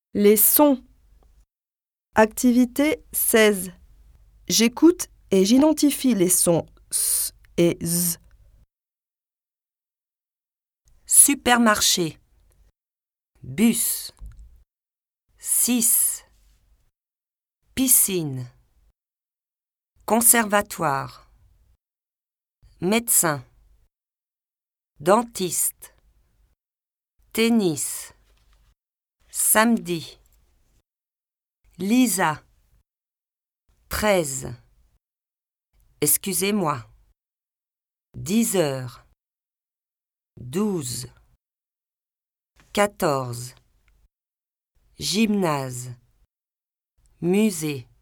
Les sons. Activité 16. J'écoute et j'identifie les sons S et Z. Supermarché, bus, 6, piscine, conservatoire, médecin, dentiste, tennis, samedi, Lisa, 13, excusez-moi, 10 heures, 12, 14, gymnase, musée.